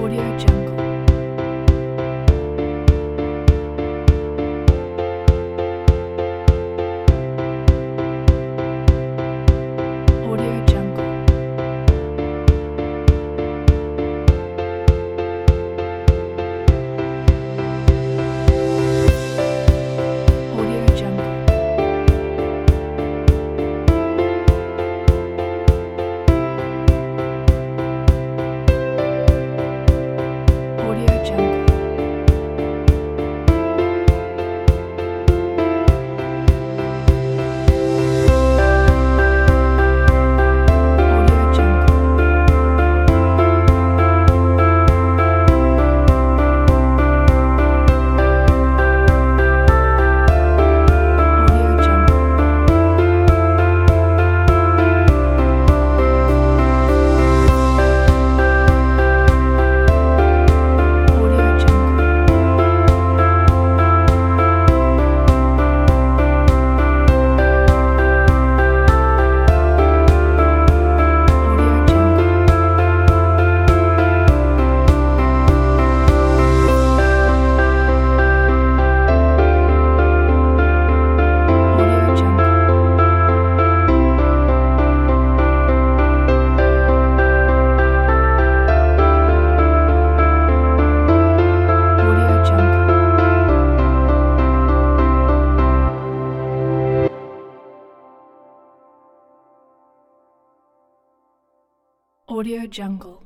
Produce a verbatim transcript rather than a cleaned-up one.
Audio Jungle. Audio Jungle. Audio Jungle. Audio Jungle. Audio Jungle. Audio Jungle. Audio Jungle. Audio Jungle. Audio Jungle. Audio Jungle. Audio Jungle.